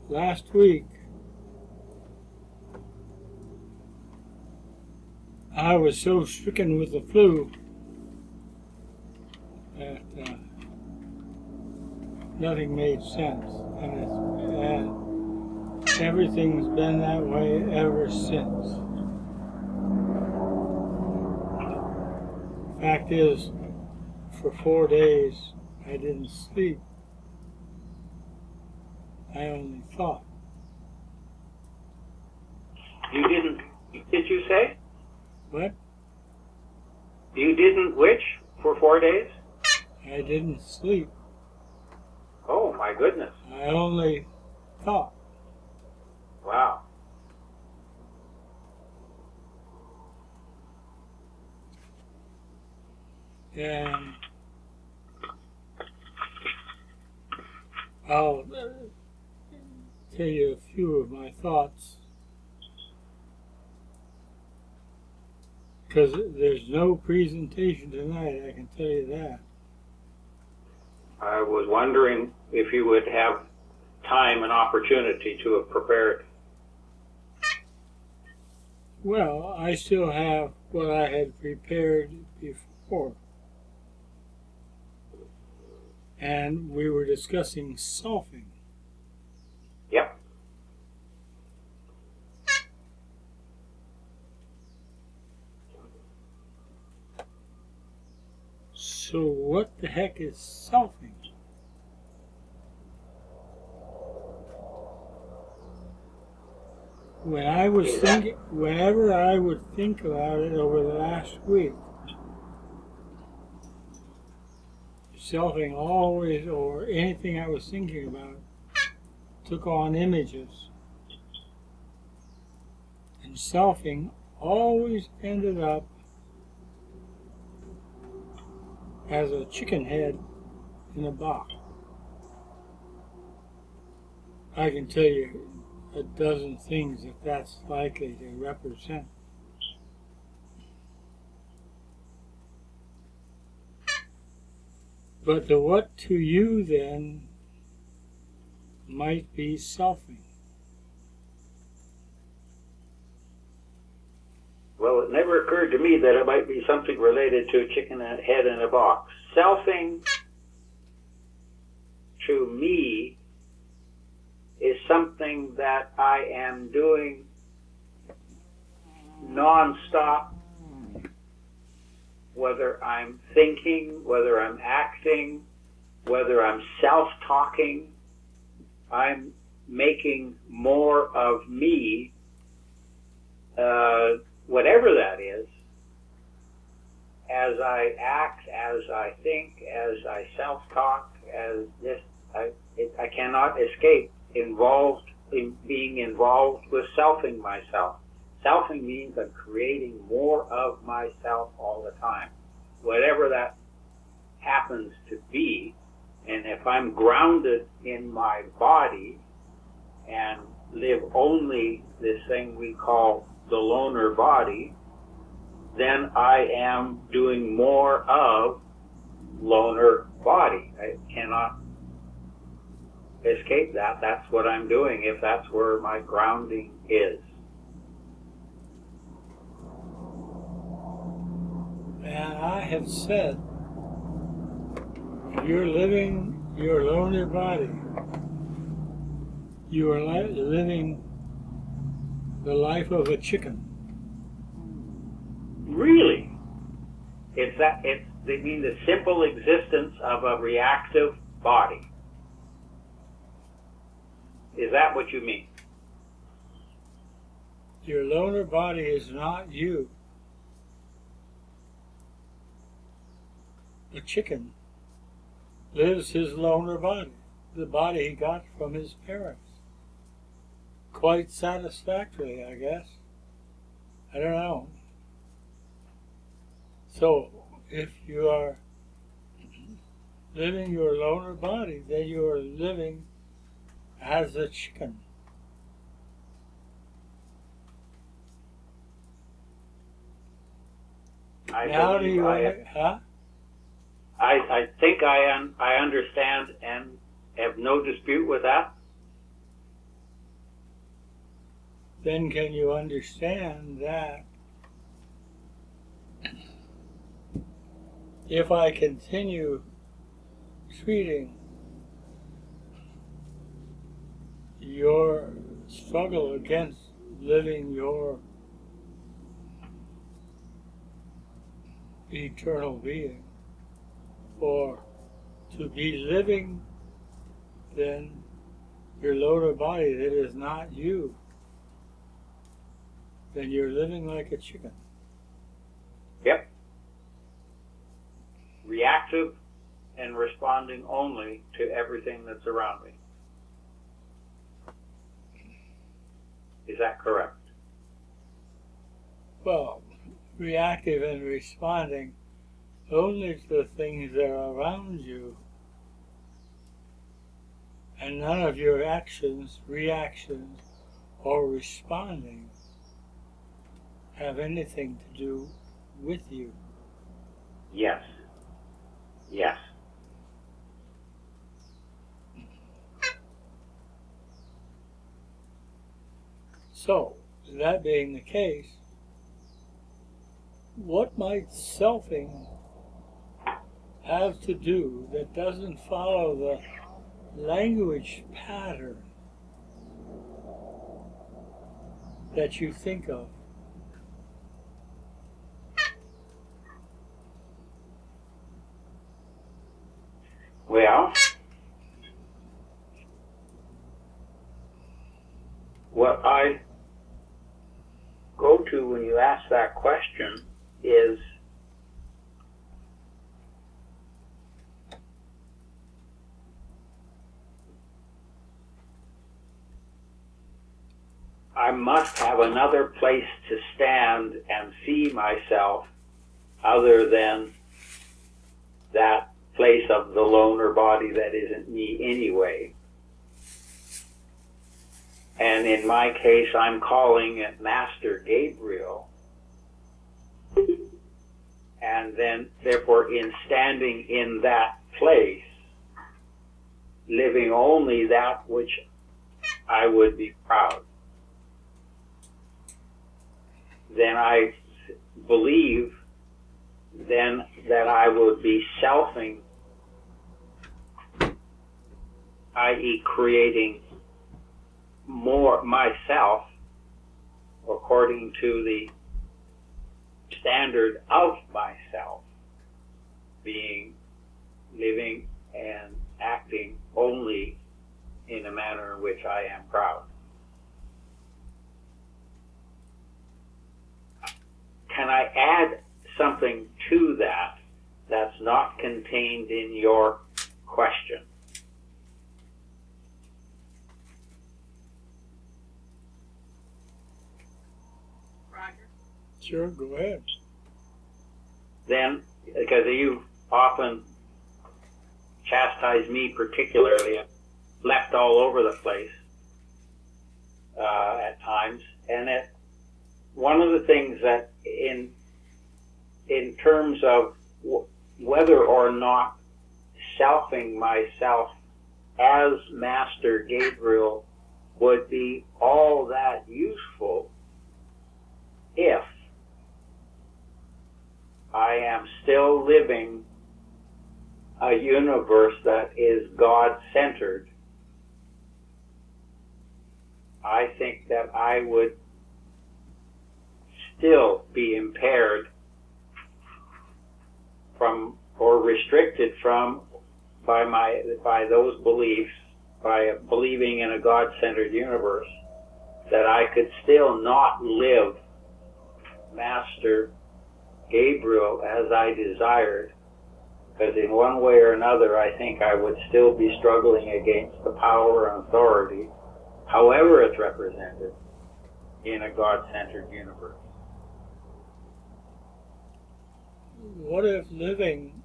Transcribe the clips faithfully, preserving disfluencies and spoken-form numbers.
last week I was so stricken with the flu that uh, nothing made sense, and, it's, and everything's been that way ever since. Fact is, for four days I didn't sleep. I only thought. You didn't, did you say? What? You didn't which for four days? I didn't sleep. Oh, my goodness. I only thought. Wow. And I'll tell you a few of my thoughts, because there's no presentation tonight, I can tell you that. I was wondering if you would have time and opportunity to have prepared. Well, I still have what I had prepared before. And we were discussing selfing. Yep. So what the heck is selfing? When I was thinking, whenever I would think about it over the last week, selfing always, or anything I was thinking about, took on images. And selfing always ended up as a chicken head in a box. I can tell you a dozen things that that's likely to represent. But the what to you then might be selfing. Well, it never occurred to me that it might be something related to a chicken head in a box. Selfing, to me, is something that I am doing non-stop, whether I'm thinking, whether I'm acting, whether I'm self-talking. I'm making more of me, uh, whatever that is, as I act, as I think, as I self-talk, as this, I, it, I cannot escape involved in being involved with selfing myself. Selfing means I'm creating more of myself all the time, whatever that happens to be. And if I'm grounded in my body and live only this thing we call the loner body, then I am doing more of loner body. I cannot escape that. That's what I'm doing if that's where my grounding is. And I have said, you're living your loner body. You are li living the life of a chicken. Really? It's that, it's, they mean the simple existence of a reactive body. Is that what you mean? Your loner body is not you. A chicken lives his loner body, the body he got from his parents. Quite satisfactorily, I guess. I don't know. So, if you are living your loner body, then you are living as a chicken. I Now do believe you, I, huh? I, I think I, un, I understand and have no dispute with that. then can you understand that if I continue treating your struggle against living your eternal being, or to be living then your lower body that is not you, then you're living like a chicken. Yep. Reactive and responding only to everything that's around me. Is that correct? Well, reactive and responding only to the things that are around you, and none of your actions, reactions, or responding have anything to do with you. Yes. Yes. So, that being the case, what might selfing have to do that doesn't follow the language pattern that you think of? Well, what I go to when you ask that question is I must have another place to stand and see myself other than that place of the loner body that isn't me anyway. And in my case, I'm calling it Master Gabriel. And then, therefore, in standing in that place, living only that which I would be proud, then I believe then that I would be selfing, that is creating more myself according to the standard of myself, being, living, and acting only in a manner in which I am proud. Can I add something to that that's not contained in your question? Roger? Sure, go ahead. Then, because you often chastise me particularly, left all over the place uh, at times, and it, one of the things that in in terms of w- whether or not selfing myself as Master Gabriel would be all that useful if I am still living a universe that is God-centered. I think that I would still be impaired from or restricted from by my by those beliefs, by believing in a God-centered universe, that I could still not live Master Gabriel as I desired, because in one way or another I think I would still be struggling against the power and authority, however it's represented, in a God-centered universe. What if living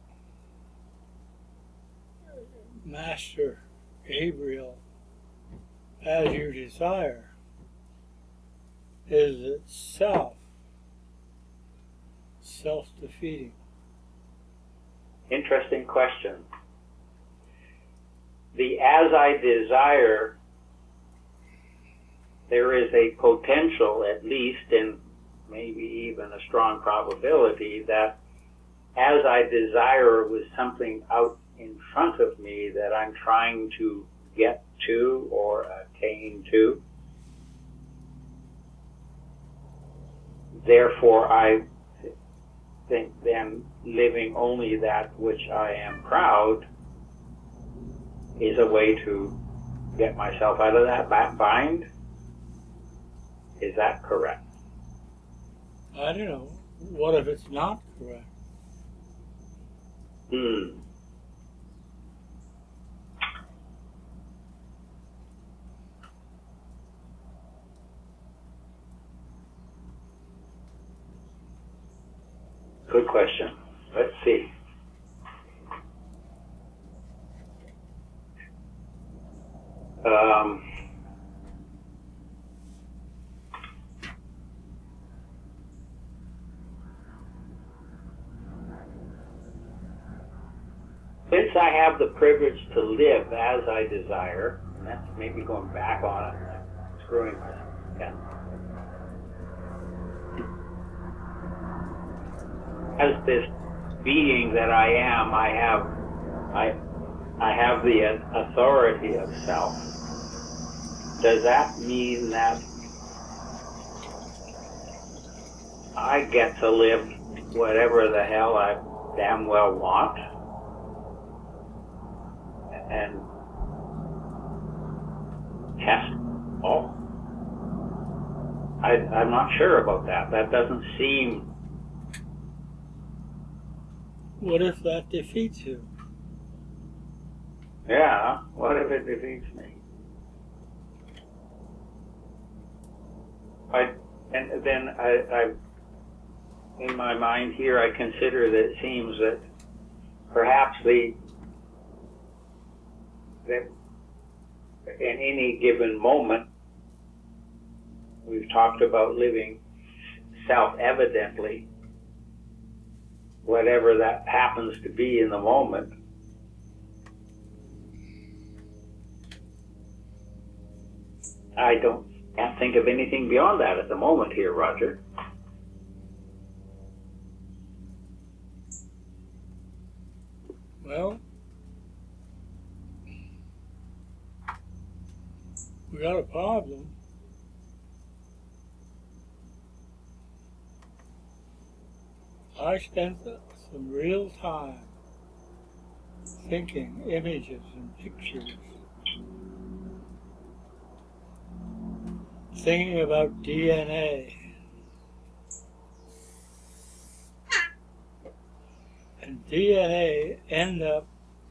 Master Gabriel as you desire is itself self-defeating? Interesting question. The as I desire there is a potential, at least, and maybe even a strong probability, that as I desire with something out in front of me that I'm trying to get to or attain to, therefore I think then living only that which I am proud is a way to get myself out of that bind. Is that correct? I don't know. What if it's not correct? Hmm. Good question. Let's see. Um, since I have the privilege to live as I desire, and that's maybe going back on it, I'm screwing myself again. As this being that I am, I have, I, I have the authority of self. Does that mean that I get to live whatever the hell I damn well want? And test all? I, I'm not sure about that. That doesn't seem... What if that defeats you? Yeah, what if it defeats me? I, and then I, I, in my mind here, I consider that it seems that perhaps the, that in any given moment, we've talked about living self-evidently, whatever that happens to be in the moment. I don't can't think of anything beyond that at the moment here, Roger. Well, we got a problem. I spent some real time thinking images and pictures, thinking about D N A. And D N A end up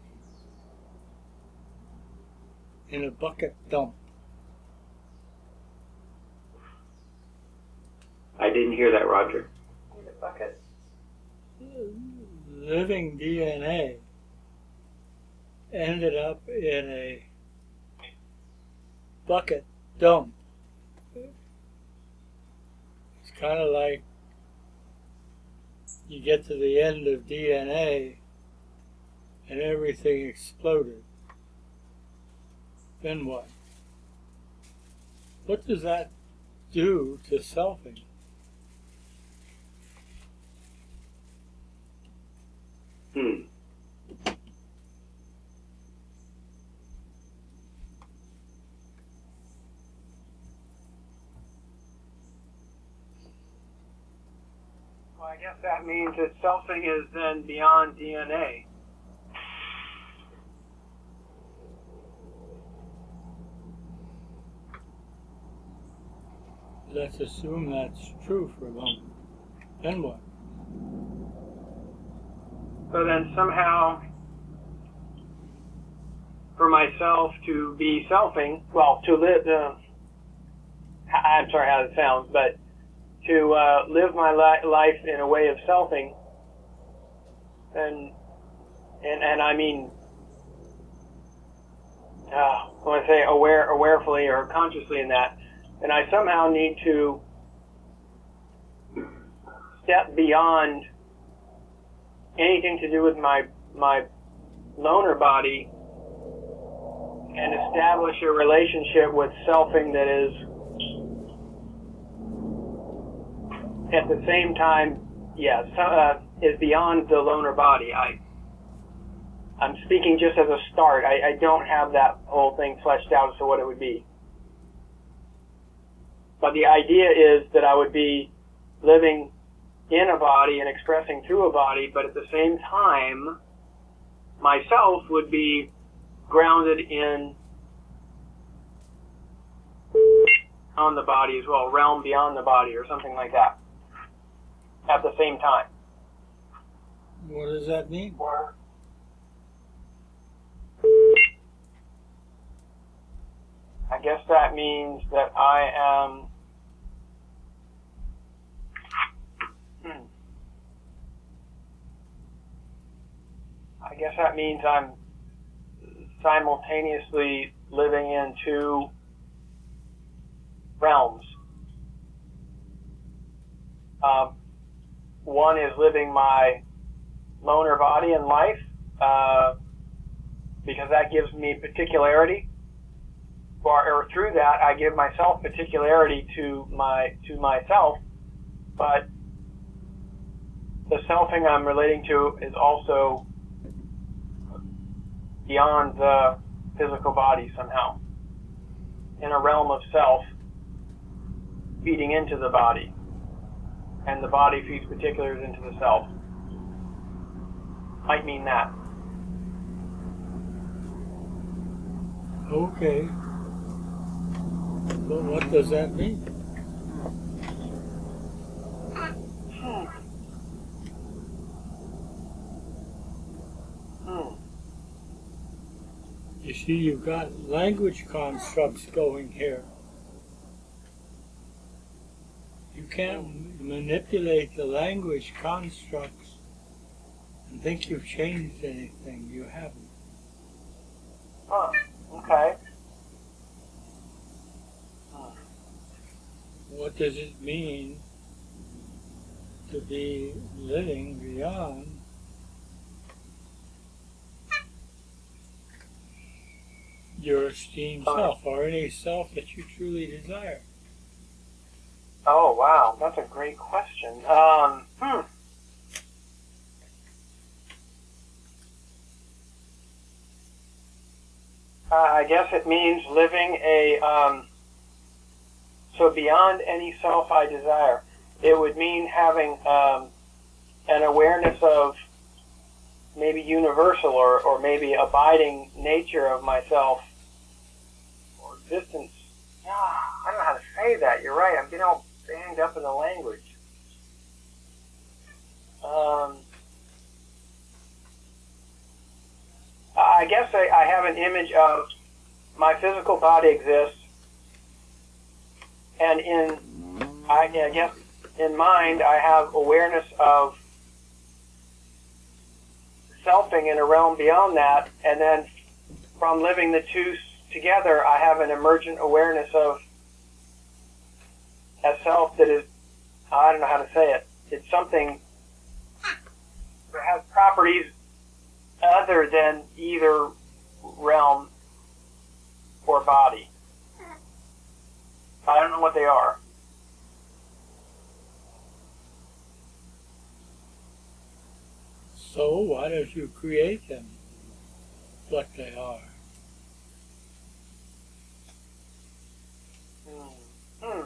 in a bucket dump. I didn't hear that, Roger. In a bucket. Living D N A ended up in a bucket dump. It's kind of like you get to the end of D N A and everything exploded. Then what? What does that do to selfing? Hmm. Well, I guess that means that selfing is then beyond D N A. Let's assume that's true for a moment. Then what? So then somehow, for myself to be selfing, well, to live, uh, I'm sorry how it sounds, but to uh, live my li- life in a way of selfing, and and and I mean, uh, when I say aware, awarefully or consciously in that, and I somehow need to step beyond anything to do with my my loner body and establish a relationship with selfing that is at the same time, yes, uh, is beyond the loner body. I, I'm speaking just as a start. I, I don't have that whole thing fleshed out as to what it would be. But the idea is that I would be living in a body and expressing through a body, but at the same time, myself would be grounded in on the body as well, realm beyond the body or something like that at the same time. What does that mean? Or I guess that means that I am hmm, I guess that means I'm simultaneously living in two realms. Um, one is living my loner body in life, uh, because that gives me particularity, or, or through that I give myself particularity to my to myself. But the selfing I'm relating to is also beyond the physical body somehow, in a realm of self feeding into the body, and the body feeds particulars into the self. Might mean that. Okay. But what does that mean? Hmm. Hmm. You see, you've got language constructs going here. You can't manipulate the language constructs and think you've changed anything. You haven't. Huh. Okay. Huh. What does it mean to be living beyond your esteemed self, or any self that you truly desire? Oh, wow. That's a great question. Um, hmm. Uh, I guess it means living a, um, so beyond any self I desire. It would mean having um, an awareness of maybe universal or, or maybe abiding nature of myself or existence. Ah, I don't know how to say that. You're right. I'm getting all banged up in the language. Um, I guess I, I have an image of my physical body exists, and in, I, I guess, in mind, I have awareness of selfing in a realm beyond that, and then from living the two together, I have an emergent awareness of a self that is, I don't know how to say it, it's something that has properties other than either realm or body. I don't know what they are. So why don't you create them, what they are? Hmm. Hmm.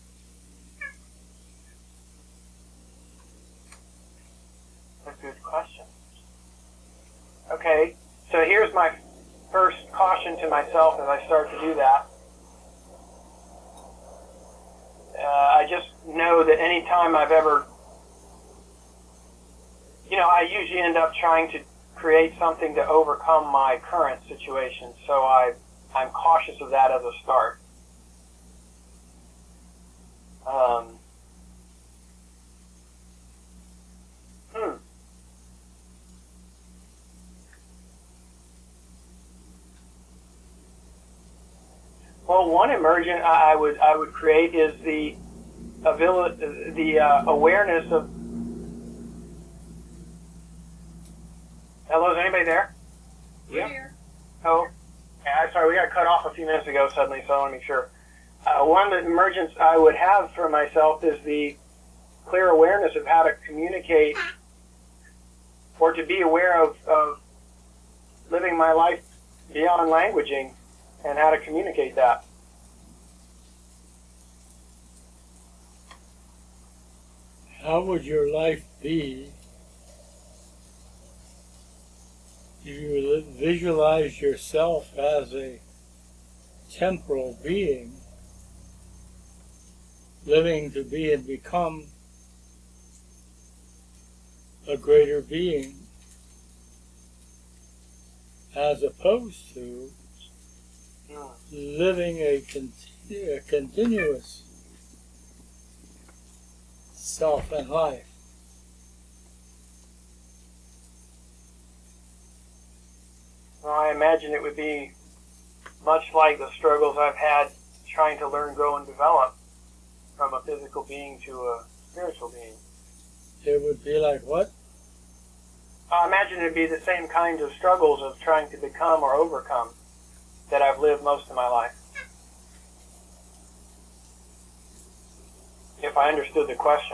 That's a good question. Okay, so here's my first caution to myself as I start to do that. Uh, I just know that any time I've ever, you know, I usually end up trying to create something to overcome my current situation, so I, I'm cautious of that as a start. Um, hmm. Well, one emergent I would I would create is the ability, the uh, awareness of. Hello, is anybody there? We're here. Oh, yeah, sorry, we got cut off a few minutes ago suddenly, so I want to make sure. Uh, one of the emergents I would have for myself is the clear awareness of how to communicate or to be aware of, of living my life beyond languaging and how to communicate that. How would your life be if you visualize yourself as a temporal being, living to be and become a greater being, as opposed to living a, continu- a continuous self and life? Well, I imagine it would be much like the struggles I've had trying to learn, grow, and develop from a physical being to a spiritual being. It would be like what? I imagine it'd be the same kinds of struggles of trying to become or overcome that I've lived most of my life. If I understood the question.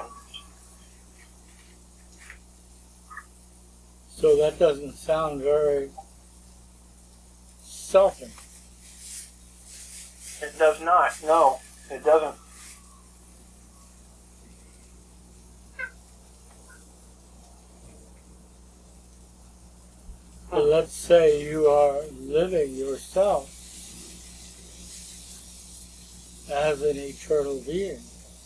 So that doesn't sound very selfing. It does not. No, it doesn't. But let's say you are living yourself as an eternal being.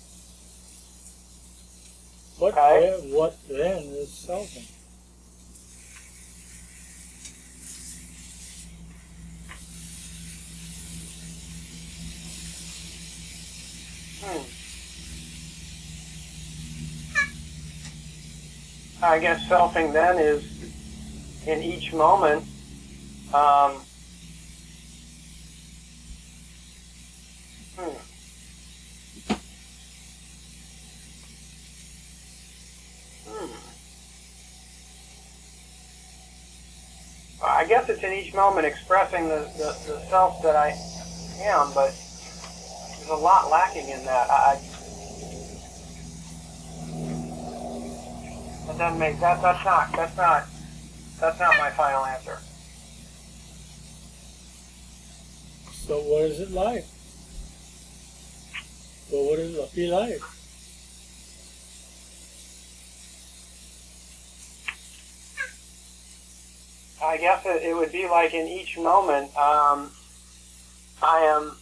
What, Okay. then, what then is selfing? Hmm. I guess selfing then is in each moment um, hmm. Hmm. I guess it's in each moment expressing the, the, the self that I am, but there's a lot lacking in that. I, I that doesn't make that. That's not. That's not. That's not my final answer. So what is it like? What would it be like? I guess it, it would be like in each moment, um, I am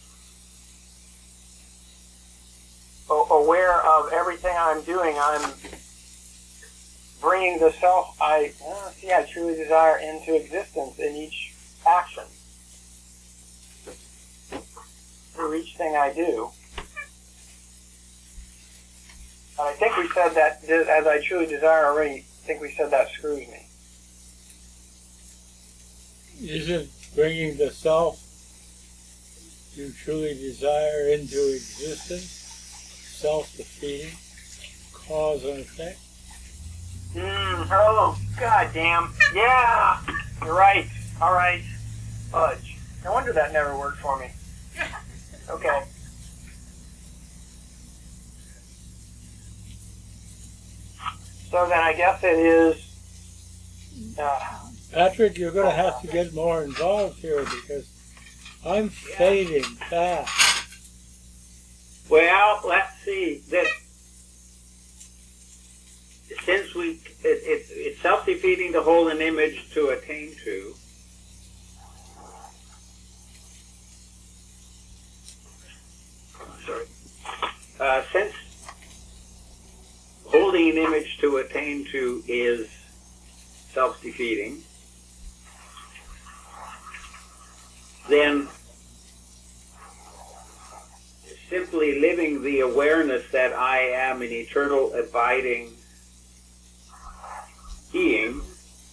a- aware of everything I'm doing. I'm bringing the self I uh, see I truly desire into existence in each action, through each thing I do. And I think we said that, as I truly desire already, I think we said that screws me. Isn't bringing the self you truly desire into existence self-defeating, cause and effect? Mm, oh, goddamn. Yeah, you're right. All right. Fudge. No wonder that never worked for me. Okay. So then I guess it is... Uh, Patrick, you're going to have to get more involved here because I'm fading fast. Well, let's see. That since we, it, it, it's self-defeating to hold an image to attain to. Sorry. Uh, since holding an image to attain to is self-defeating, then simply living the awareness that I am an eternal abiding being,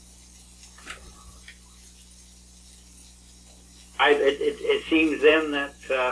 I, it, it, it seems then that uh,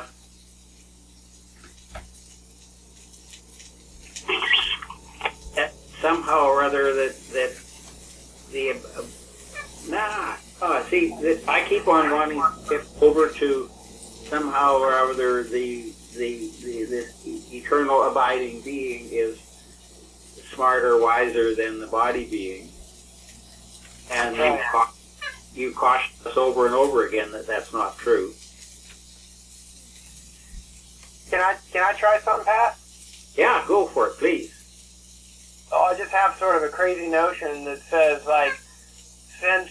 that somehow or other that that the uh, nah oh, see that I keep on wanting to get over to somehow or other the the, the this eternal abiding being is smarter, wiser than the body being. And you, ca- you cautioned us over and over again that that's not true. Can I can I try something, Pat? Yeah, go for it, please. Oh, I just have sort of a crazy notion that says, like, since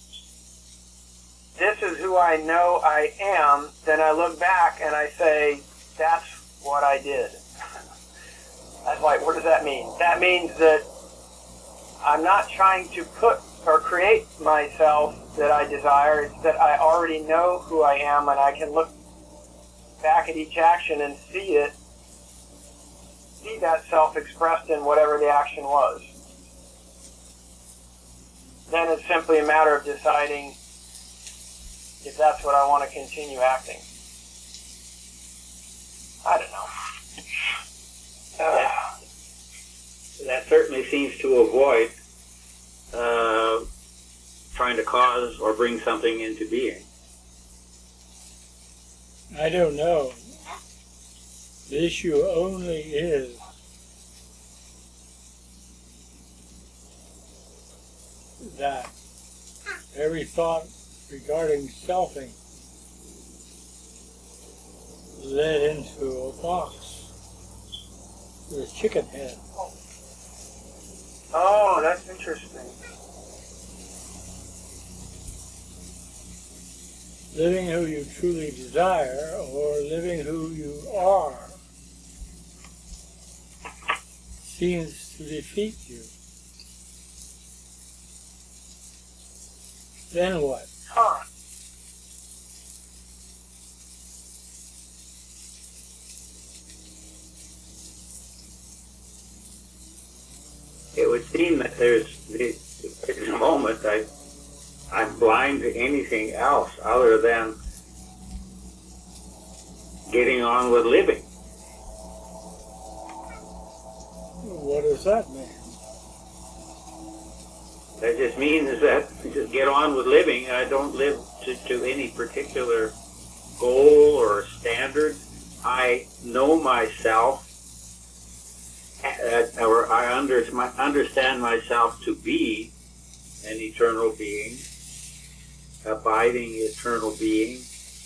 this is who I know I am, then I look back and I say, that's what I did. That's like, what does that mean? That means that I'm not trying to put or create myself that I desire. It's that I already know who I am, and I can look back at each action and see it, see that self expressed in whatever the action was. Then it's simply a matter of deciding if that's what I want to continue acting. I don't know. Uh, that, that certainly seems to avoid uh, trying to cause or bring something into being. I don't know. The issue only is that every thought regarding selfing led into a box with a chicken head. oh, that's interesting. Living who you truly desire or living who you are seems to defeat you. Then what? Huh. It would seem that there's, in the moment, I, I'm blind to anything else other than getting on with living. What does that mean? That just means that just get on with living. I don't live to, to any particular goal or standard. I know myself, uh, or I under, my, understand myself to be an eternal being, abiding eternal being.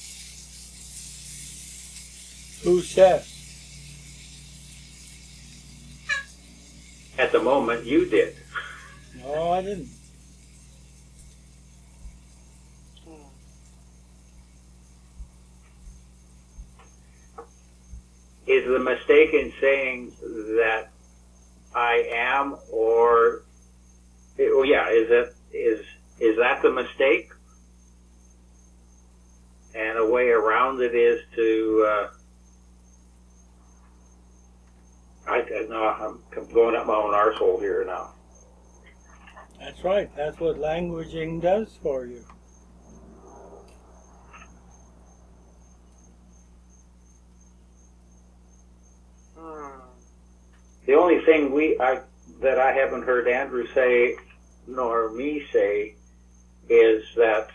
Who says? At the moment, you did. No, I didn't. Is the mistake in saying that I am, or, oh yeah, is it is is that the mistake? And a way around it is to, uh, I no, I'm going up my own arsehole here now. That's right. That's what languaging does for you. The only thing we I, that I haven't heard Andrew say, nor me say, is that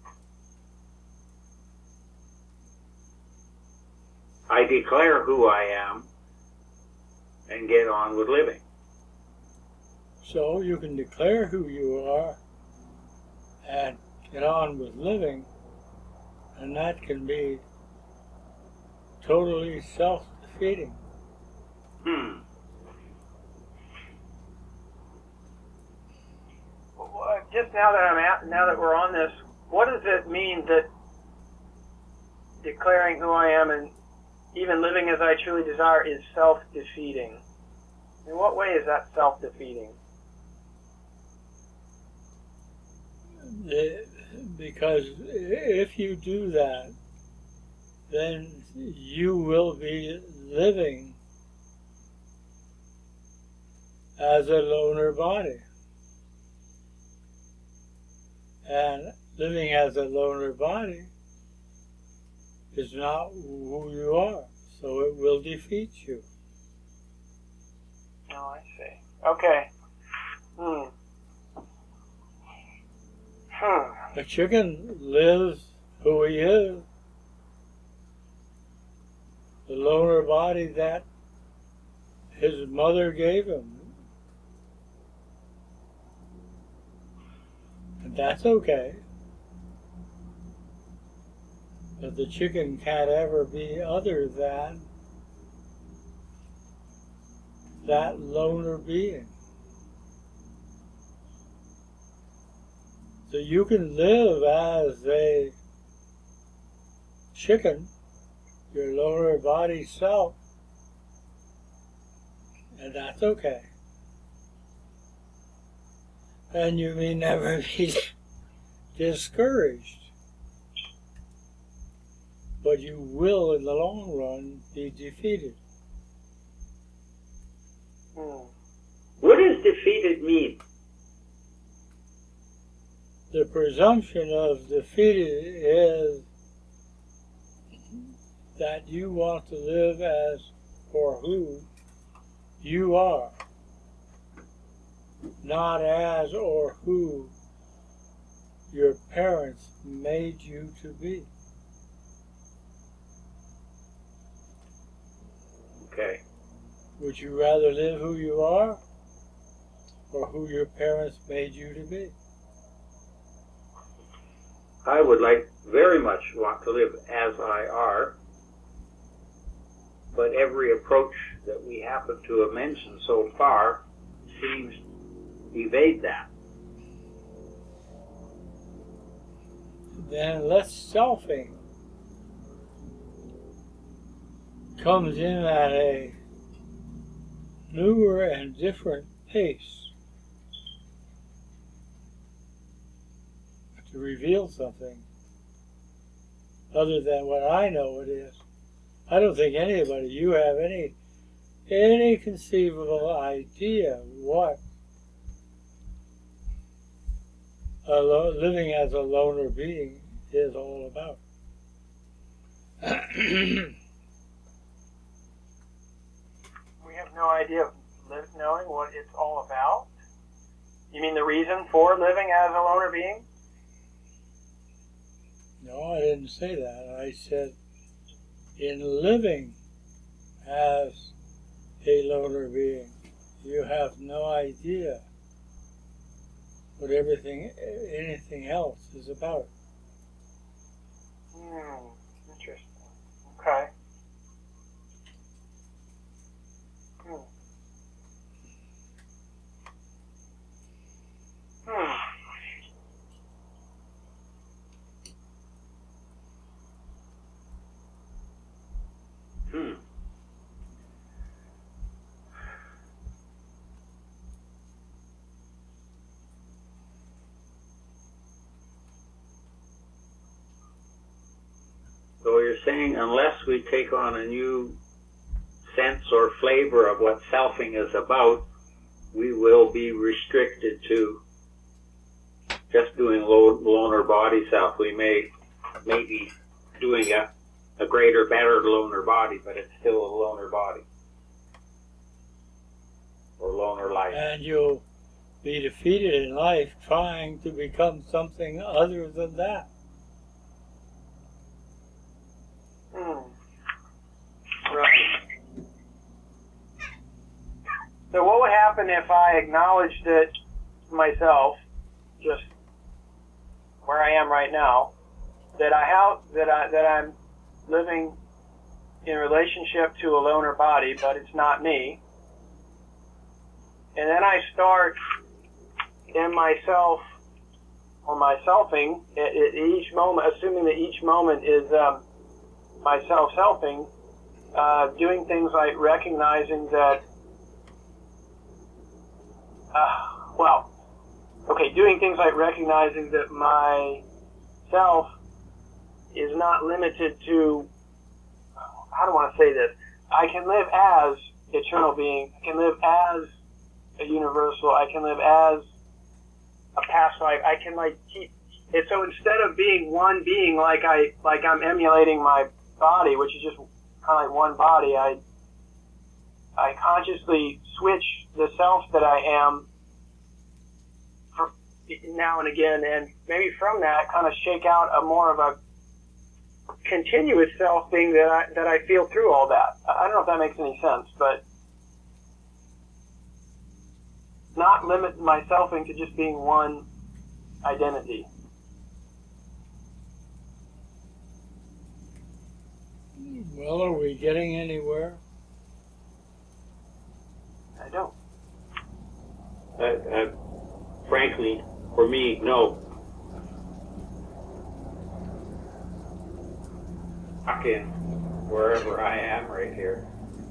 I declare who I am and get on with living. So you can declare who you are and get on with living, and that can be totally self-defeating. Hmm. Well, just now that I'm at, now that we're on this, what does it mean that declaring who I am and even living as I truly desire is self-defeating? In what way is that self-defeating? The- Because if you do that, then you will be living as a loner body. And living as a loner body is not who you are, so it will defeat you. Oh, I see. Okay. Hmm. Hmm. A chicken lives who he is. The loner body that his mother gave him That's okay. But the chicken can't ever be other than that loner being. So you can live as a chicken, your loner body self, and that's okay. And you may never be discouraged. But you will, in the long run, be defeated. Hmm. What does defeated mean? The presumption of defeated is that you want to live as or who you are, not as or who your parents made you to be. Okay. Would you rather live who you are or who your parents made you to be? I would like very much want to live as I are, but every approach that we happen to have mentioned so far seems to evade that. Then less selfing comes in at a newer and different pace to reveal something other than what I know it is. I don't think anybody, you have any any conceivable idea what a lo- living as a loner being is all about. We have no idea of li- knowing what it's all about. You mean the reason for living as a loner being? No, I didn't say that. I said in living as a loner being, you have no idea what everything, anything else is about. Hmm, interesting. Okay. Hmm. Hmm. Hmm. So you're saying unless we take on a new sense or flavor of what selfing is about, we will be restricted to just doing low, loner body self. We may, may be doing a, a greater, better loner body, but it's still a loner body. Or loner life. And you'll be defeated in life trying to become something other than that. Hmm. Right. So what would happen if I acknowledged it myself, just where I am right now, that I have that I that I'm living in relationship to a loner body, but it's not me, and then I start in myself or my selfing at, at each moment, assuming that each moment is um, my self-selfing, uh, doing things like recognizing that, uh, well, okay, doing things like recognizing that my self is not limited to, how do I want to say this? I can live as eternal being. I can live as a universal. I can live as a past life. I can like keep it. So instead of being one being, like I like I'm emulating my body, which is just kind of like one body, I I consciously switch the self that I am for now and again, and maybe from that kind of shake out a more of a continuous self thing that I that I feel through all that. I don't know if that makes any sense, but not limit my selfing to just being one identity. Well, are we getting anywhere? I don't. Uh, uh, frankly, for me, no. Stuck in wherever I am right here.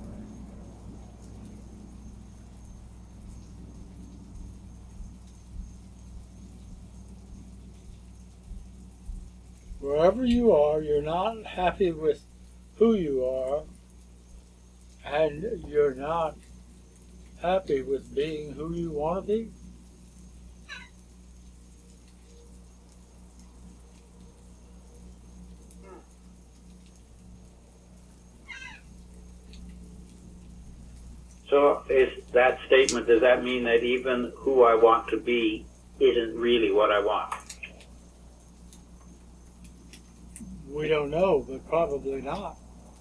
Wherever you are, you're not happy with who you are, and you're not happy with being who you want to be. So is that statement, does that mean that even who I want to be isn't really what I want? We don't know, but probably not.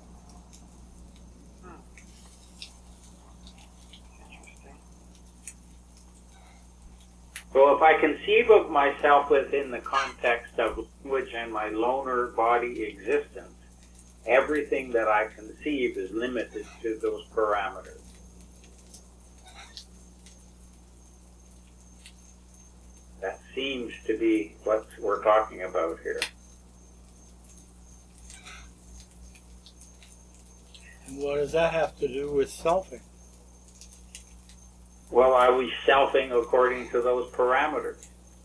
Interesting. So if I conceive of myself within the context of language and my loner body existence, everything that I conceive is limited to those parameters. That seems to be what we're talking about here. And what does that have to do with selfing? Well, are we selfing according to those parameters?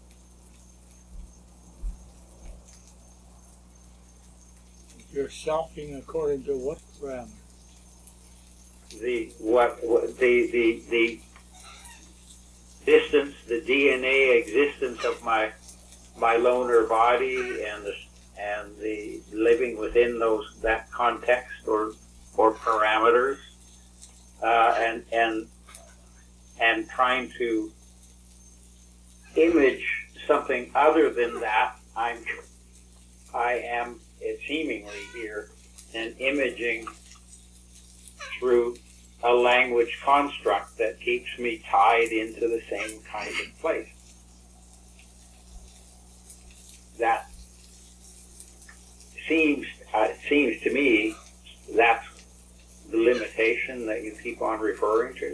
You're selfing according to what parameters? The what, what the the the distance, the D N A existence of my my loner body, and the and the living within those that context or or parameters, uh, and and and trying to image something other than that. I'm I am seemingly here and imaging through a language construct that keeps me tied into the same kind of place. That seems uh, seems to me that's the limitation that you keep on referring to.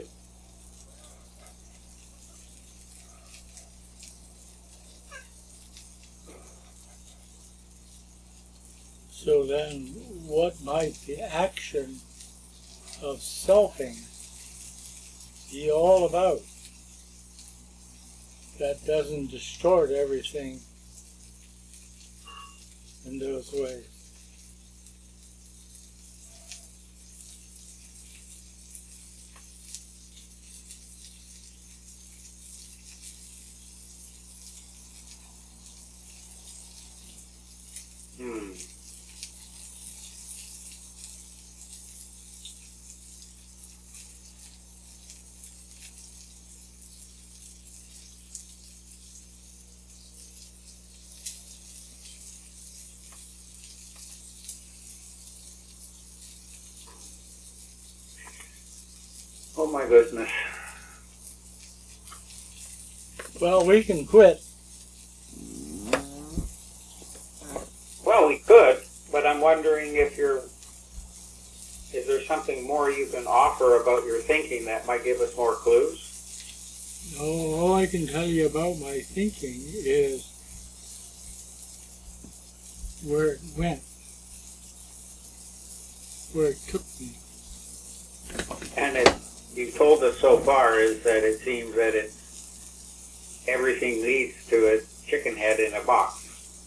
So then, what might the action of selfing be all about that doesn't distort everything in those ways? Hmm. Oh my goodness. Well, we can quit. Well, we could, but I'm wondering if you're, is there something more you can offer about your thinking that might give us more clues? No, all I can tell you about my thinking is where it went, where it took me. And it, you've told us so far is that it seems that it, everything leads to a chicken head in a box.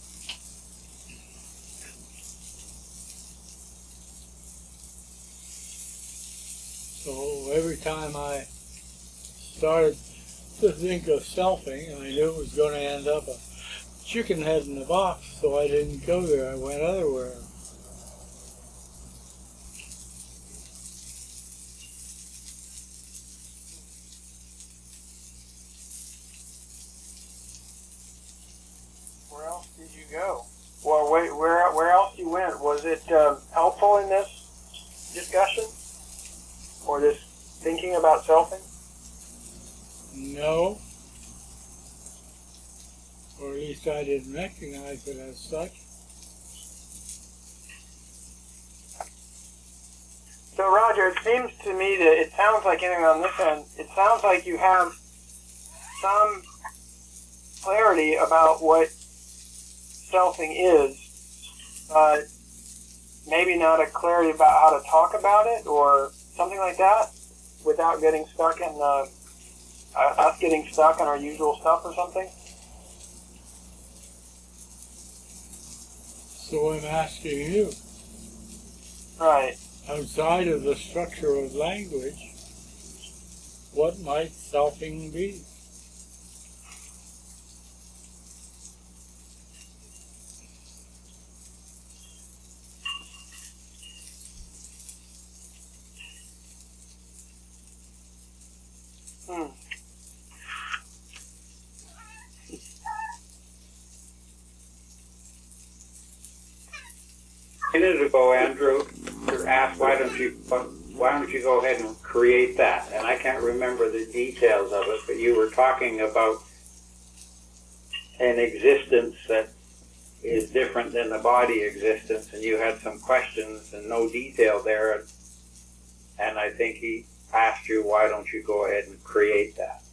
So every time I started to think of selfing, I knew it was going to end up a chicken head in a box, so I didn't go there. I went otherwhere. Where else did you go? Well, wait, where where else you went? Was it uh, helpful in this discussion, or this thinking about selfing? No. or at least I didn't recognize it as such. So Roger, it seems to me that it sounds like anything on this end, it sounds like you have some clarity about what selfing is, but maybe not a clarity about how to talk about it or something like that without getting stuck in uh, uh, us getting stuck in our usual stuff or something. So I'm asking you, Right. outside of the structure of language, what might selfing be? Hmm. A minute ago, Andrew, you asked why don't you why don't you go ahead and create that? And I can't remember the details of it, but you were talking about an existence that is different than the body existence, and you had some questions and no detail there. And, and I think he asked you, why don't you go ahead and create that?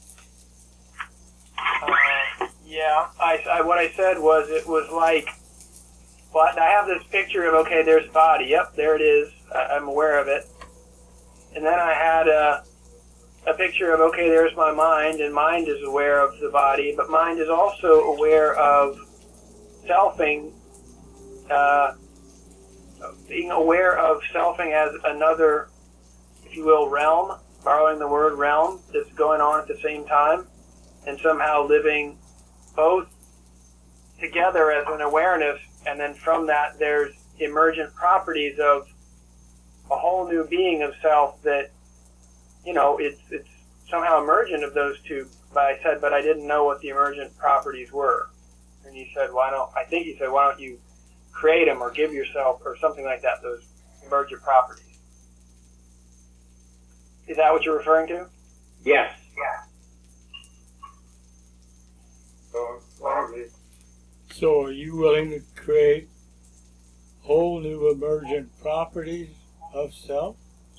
Uh, yeah, I, I, what I said was it was like, well, I have this picture of, okay, there's body. Yep, there it is. I, I'm aware of it. And then I had a, a picture of, okay, there's my mind, and mind is aware of the body, but mind is also aware of selfing, uh, being aware of selfing as another, if you will, realm, borrowing the word realm, that's going on at the same time, and somehow living both together as an awareness, and then from that there's emergent properties of a whole new being of self that, you know, it's it's somehow emergent of those two. But I said, but I didn't know what the emergent properties were. And he said, why don't, I think he said, why don't you create them or give yourself or something like that, those emergent properties. Is that what you're referring to? Yes. Yeah. So, why don't we So are you willing to create whole new emergent properties of self?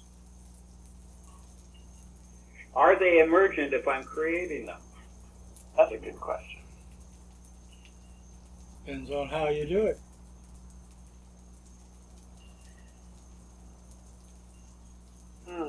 Are they emergent if I'm creating them? That's a good question. Depends on how you do it. Hmm.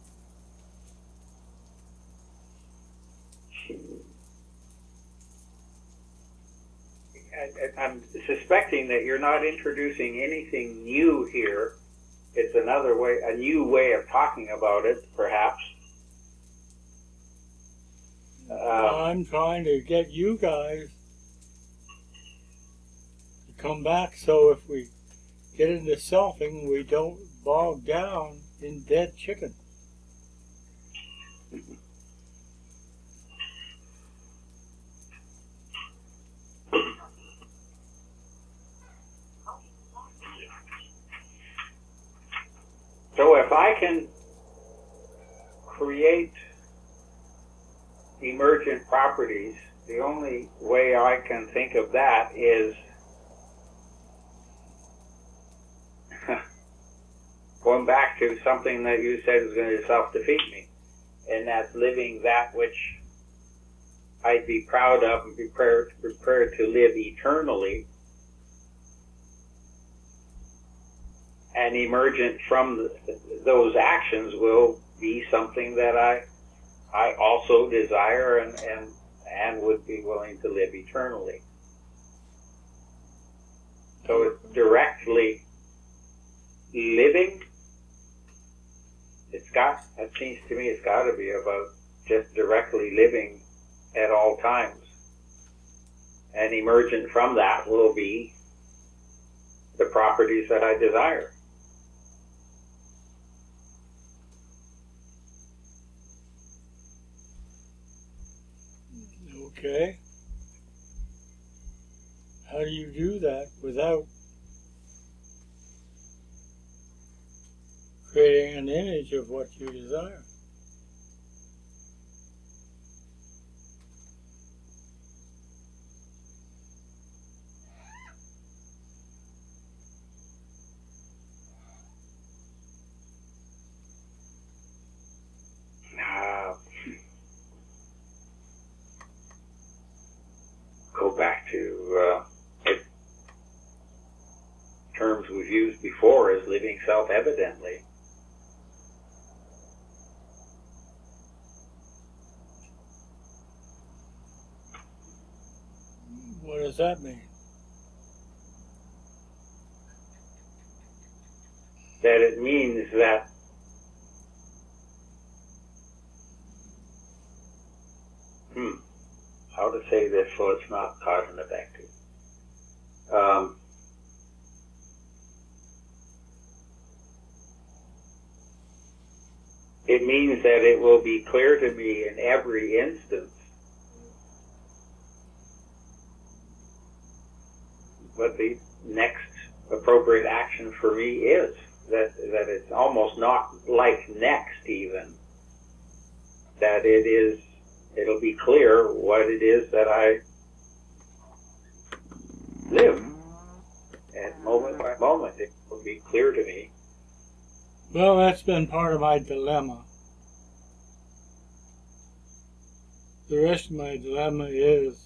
I, I'm suspecting that you're not introducing anything new here. It's another way, a new way of talking about it, perhaps. Uh, I'm trying to get you guys to come back so if we get into selfing, we don't bog down in dead chicken. so if I can create emergent properties, the only way I can think of that is going back to something that you said was going to self-defeat me, and that's living that which I'd be proud of and prepared, prepared to live eternally, and emergent from the, those actions will be something that I I also desire and, and and would be willing to live eternally. So it's directly living. It's got, it seems to me it's got to be about just directly living at all times. And emergent from that will be the properties that I desire. Okay. How do you do that without creating an image of what you desire? self-evidently. What does that mean? That it means that hmm, how to say this so it's not caught in the vacuum. Um, it means that it will be clear to me in every instance what the next appropriate action for me is. That that it's almost not like next even. That it is, it'll be clear what it is that I live. And moment by moment, it will be clear to me. Well, that's been part of my dilemma. The rest of my dilemma is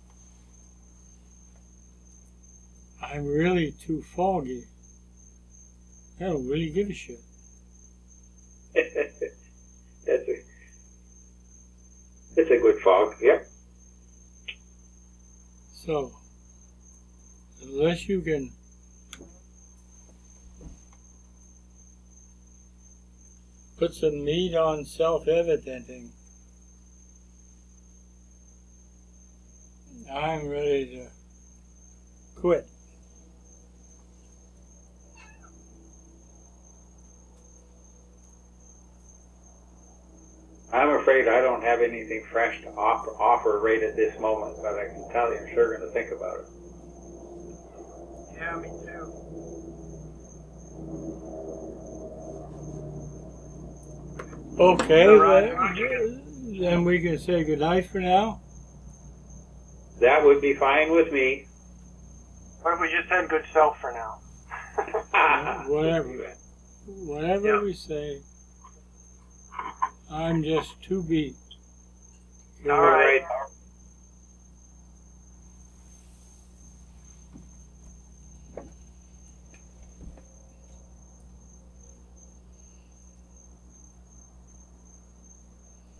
I'm really too foggy. I don't really give a shit. That's a, it's a good fog, yep. So, unless you can put some meat on self-evidenting, I'm ready to quit. I'm afraid I don't have anything fresh to offer, offer right at this moment, but I can tell you I'm sure going to think about it. Yeah, me too. Okay, So, Rod, then, then we can say goodnight for now. That would be fine with me. What if we just said good self for now? Whatever. Whatever Yeah. we say, I'm just too beat. All right.